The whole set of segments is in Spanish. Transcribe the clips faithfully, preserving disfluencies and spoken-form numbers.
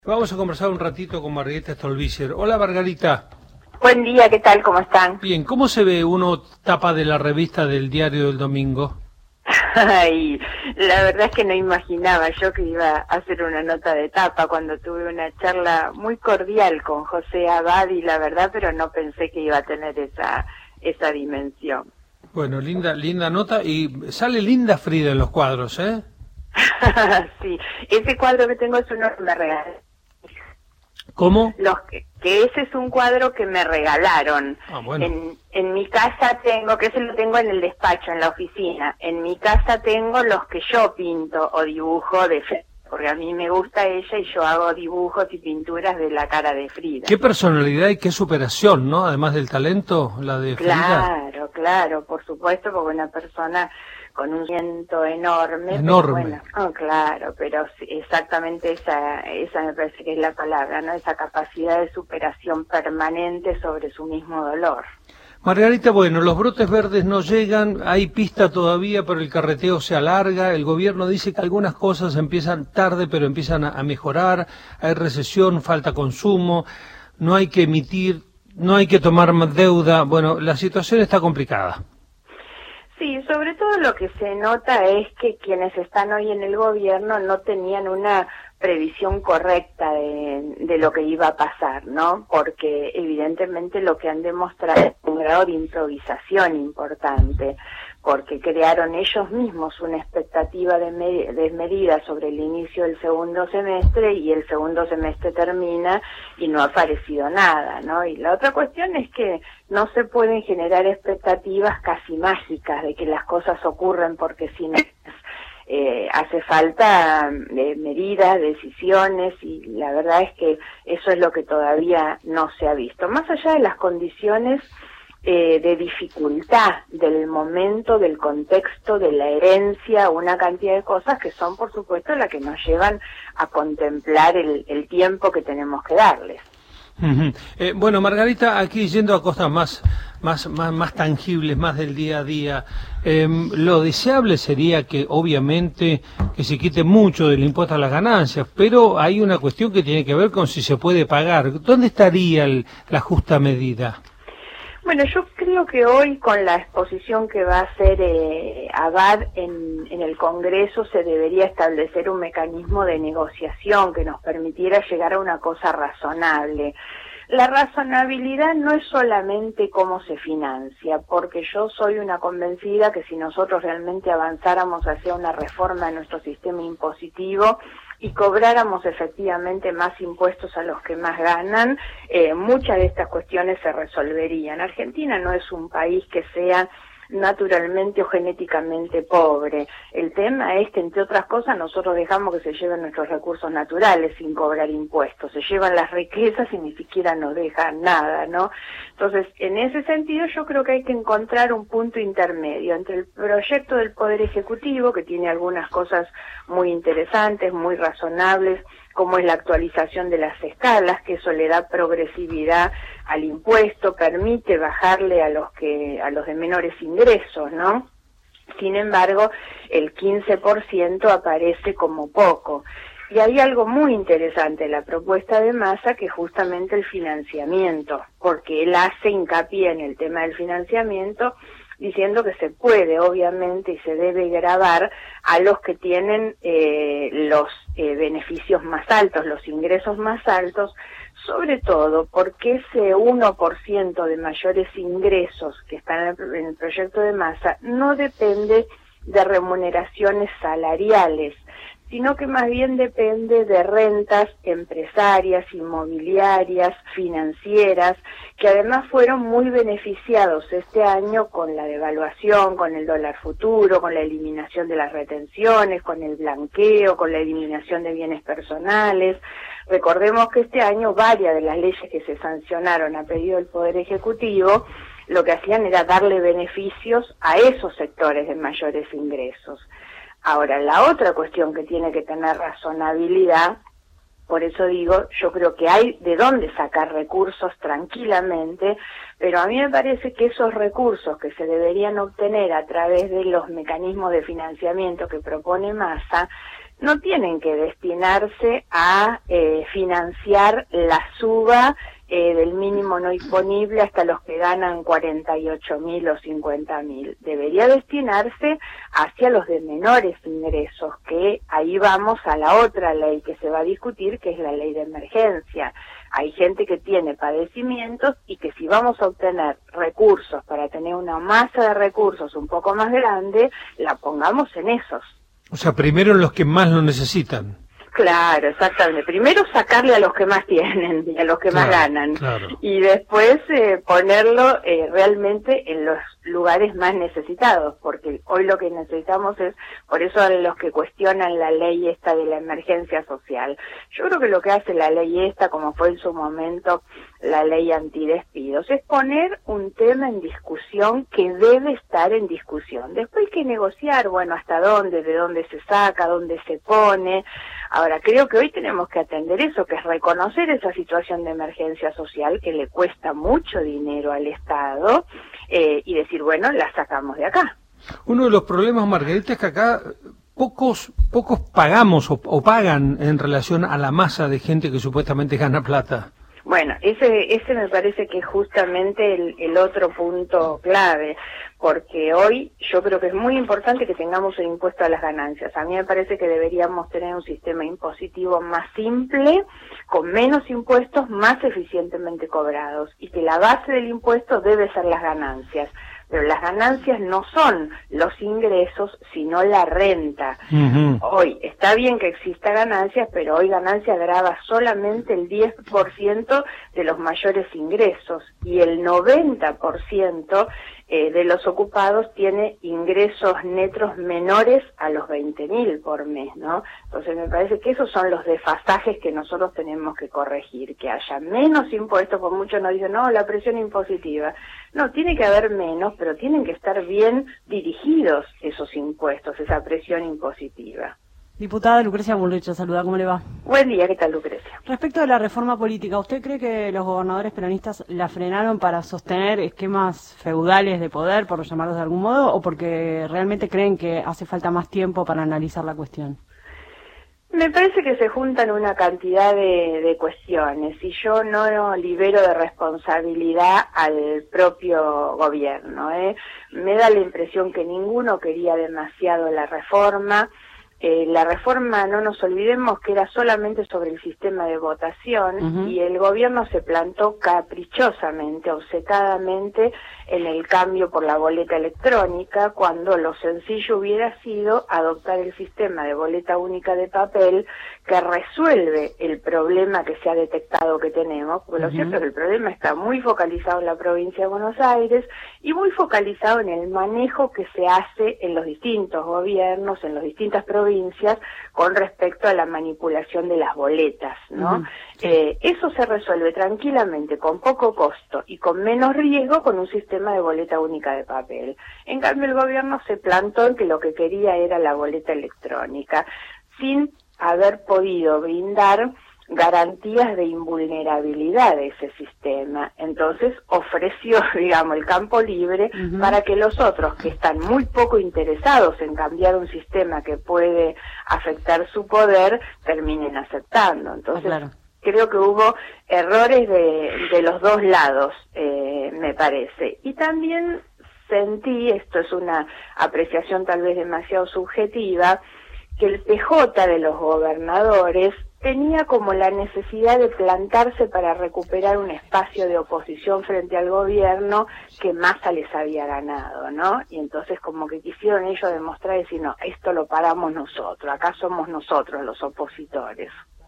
Vamos a conversar un ratito con Margarita Stolbizer. Hola, Margarita. Buen día, ¿qué tal? ¿Cómo están? Bien, ¿cómo se ve uno tapa de la revista del Diario del Domingo? Ay, la verdad es que no imaginaba yo que iba a hacer una nota de tapa cuando tuve una charla muy cordial con José Abadi, la verdad, pero no pensé que iba a tener esa esa dimensión. Bueno, linda linda nota y sale linda Frida en los cuadros, ¿eh? Sí, ese cuadro que tengo es uno que me regalaron. ¿Cómo? Los que, que ese es un cuadro que me regalaron. Ah, bueno. En, en mi casa tengo, que ese lo tengo en el despacho, en la oficina. En mi casa tengo los que yo pinto o dibujo de Frida, porque a mí me gusta ella y yo hago dibujos y pinturas de la cara de Frida. Qué personalidad y qué superación, ¿no? Además del talento, la de Frida. Claro, claro, por supuesto, porque una persona con un viento enorme. Enorme. Pero bueno, oh, claro, pero sí, exactamente esa, esa me parece que es la palabra, ¿no? Esa capacidad de superación permanente sobre su mismo dolor. Margarita, bueno, los brotes verdes no llegan, hay pista todavía, pero el carreteo se alarga, el gobierno dice que algunas cosas empiezan tarde, pero empiezan a, a mejorar, hay recesión, falta consumo, no hay que emitir, no hay que tomar más deuda, bueno, la situación está complicada. Sí, sobre todo lo que se nota es que quienes están hoy en el gobierno no tenían una previsión correcta de, de lo que iba a pasar, ¿no? Porque evidentemente lo que han demostrado es un grado de improvisación importante, porque crearon ellos mismos una expectativa desmedida sobre el inicio del segundo semestre y el segundo semestre termina y no ha aparecido nada, ¿no? Y la otra cuestión es que no se pueden generar expectativas casi mágicas de que las cosas ocurren porque si no eh, hace falta eh, medidas, decisiones y la verdad es que eso es lo que todavía no se ha visto. Más allá de las condiciones Eh, de dificultad del momento, del contexto, de la herencia, una cantidad de cosas que son, por supuesto, las que nos llevan a contemplar el, el tiempo que tenemos que darles. Uh-huh. eh, bueno, Margarita, aquí yendo a cosas más, más, más, más tangibles, más del día a día, eh, lo deseable sería que, obviamente, que se quite mucho del impuesto a las ganancias, pero hay una cuestión que tiene que ver con si se puede pagar. ¿Dónde estaría el, la justa medida? Bueno, yo creo que hoy con la exposición que va a hacer eh, Abad en, en el Congreso se debería establecer un mecanismo de negociación que nos permitiera llegar a una cosa razonable. La razonabilidad no es solamente cómo se financia, porque yo soy una convencida que si nosotros realmente avanzáramos hacia una reforma de nuestro sistema impositivo y cobráramos efectivamente más impuestos a los que más ganan, eh, muchas de estas cuestiones se resolverían. Argentina no es un país que sea naturalmente o genéticamente pobre. El tema es que, entre otras cosas, nosotros dejamos que se lleven nuestros recursos naturales sin cobrar impuestos. Se llevan las riquezas y ni siquiera nos dejan nada, ¿no? Entonces, en ese sentido, yo creo que hay que encontrar un punto intermedio entre el proyecto del Poder Ejecutivo, que tiene algunas cosas muy interesantes, muy razonables, como es la actualización de las escalas, que eso le da progresividad al impuesto, permite bajarle a los que a los de menores ingresos, ¿no? Sin embargo, el quince por ciento aparece como poco. Y hay algo muy interesante en la propuesta de Massa, que es justamente el financiamiento, porque él hace hincapié en el tema del financiamiento, diciendo que se puede, obviamente, y se debe gravar a los que tienen eh, los eh, beneficios más altos, los ingresos más altos, sobre todo porque ese uno por ciento de mayores ingresos que están en el, en el proyecto de Massa no depende de remuneraciones salariales, sino que más bien depende de rentas empresarias, inmobiliarias, financieras, que además fueron muy beneficiados este año con la devaluación, con el dólar futuro, con la eliminación de las retenciones, con el blanqueo, con la eliminación de bienes personales. Recordemos que este año varias de las leyes que se sancionaron a pedido del Poder Ejecutivo lo que hacían era darle beneficios a esos sectores de mayores ingresos. Ahora, la otra cuestión que tiene que tener razonabilidad, por eso digo, yo creo que hay de dónde sacar recursos tranquilamente, pero a mí me parece que esos recursos que se deberían obtener a través de los mecanismos de financiamiento que propone Massa no tienen que destinarse a eh, financiar la suba eh, del mínimo no imponible hasta los que ganan cuarenta y ocho mil o cincuenta mil. Debería destinarse hacia los de menores ingresos, que ahí vamos a la otra ley que se va a discutir, que es la ley de emergencia. Hay gente que tiene padecimientos y que si vamos a obtener recursos para tener una masa de recursos un poco más grande, la pongamos en esos. O sea, primero los que más lo necesitan. Claro, exactamente. Primero sacarle a los que más tienen y a los que claro, más ganan. Claro. Y después eh, ponerlo eh, realmente en los lugares más necesitados, porque hoy lo que necesitamos es, por eso a los que cuestionan la ley esta de la emergencia social. Yo creo que lo que hace la ley esta, como fue en su momento la ley antidespidos, es poner un tema en discusión que debe estar en discusión. Después hay que negociar, bueno, hasta dónde, de dónde se saca, dónde se pone. Ahora, creo que hoy tenemos que atender eso, que es reconocer esa situación de emergencia social que le cuesta mucho dinero al Estado, eh, y decir, bueno, la sacamos de acá. Uno de los problemas, Margarita, es que acá pocos pocos pagamos o, o pagan en relación a la masa de gente que supuestamente gana plata. Bueno, ese ese me parece que es justamente el, el otro punto clave, porque hoy yo creo que es muy importante que tengamos el impuesto a las ganancias. A mí me parece que deberíamos tener un sistema impositivo más simple, con menos impuestos, más eficientemente cobrados, y que la base del impuesto debe ser las ganancias. Pero las ganancias no son los ingresos, sino la renta. Uh-huh. Hoy está bien que exista ganancias, pero hoy ganancia grava solamente el diez por ciento de los mayores ingresos, y el noventa por ciento eh, de los ocupados tiene ingresos netos menores a los veinte mil por mes, ¿no? Entonces me parece que esos son los desfasajes que nosotros tenemos que corregir, que haya menos impuestos. Por muchos nos dicen, no, la presión impositiva. No, tiene que haber menos, pero tienen que estar bien dirigidos esos impuestos, esa presión impositiva. Diputada Lucrecia Bullrich, saluda, ¿cómo le va? Buen día, ¿qué tal, Lucrecia? Respecto a la reforma política, ¿usted cree que los gobernadores peronistas la frenaron para sostener esquemas feudales de poder, por llamarlos de algún modo, o porque realmente creen que hace falta más tiempo para analizar la cuestión? Me parece que se juntan una cantidad de, de cuestiones, y yo no libero de responsabilidad al propio gobierno, ¿eh? Me da la impresión que ninguno quería demasiado la reforma. Eh, la reforma, no nos olvidemos que era solamente sobre el sistema de votación, uh-huh. y el gobierno se plantó caprichosamente, obcecadamente, en el cambio por la boleta electrónica, cuando lo sencillo hubiera sido adoptar el sistema de boleta única de papel, que resuelve el problema que se ha detectado que tenemos, porque uh-huh. lo cierto es que el problema está muy focalizado en la provincia de Buenos Aires y muy focalizado en el manejo que se hace en los distintos gobiernos, en las distintas provincias, con respecto a la manipulación de las boletas, ¿no? Uh-huh. Sí. Eh, eso se resuelve tranquilamente, con poco costo y con menos riesgo, con un sistema de boleta única de papel. En cambio, el gobierno se plantó en que lo que quería era la boleta electrónica, sin haber podido brindar garantías de invulnerabilidad de ese sistema. Entonces ofreció, digamos, el campo libre uh-huh. para que los otros, que están muy poco interesados en cambiar un sistema que puede afectar su poder, terminen aceptando. Entonces, ah, claro. creo que hubo errores de, de los dos lados, eh, me parece. Y también sentí, esto es una apreciación tal vez demasiado subjetiva, que el P J de los gobernadores tenía como la necesidad de plantarse para recuperar un espacio de oposición frente al gobierno que Massa les había ganado, ¿no? Y entonces como que quisieron ellos demostrar y decir, no, esto lo paramos nosotros, acá somos nosotros los opositores.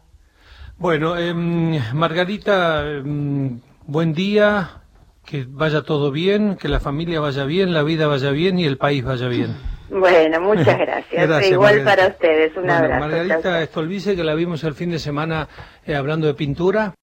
Bueno, eh, Margarita, eh, buen día, que vaya todo bien, que la familia vaya bien, la vida vaya bien y el país vaya bien. Bueno, muchas gracias. gracias Igual Margarita. Para ustedes, un bueno, abrazo. Margarita Stolbizer, que la vimos el fin de semana eh, hablando de pintura.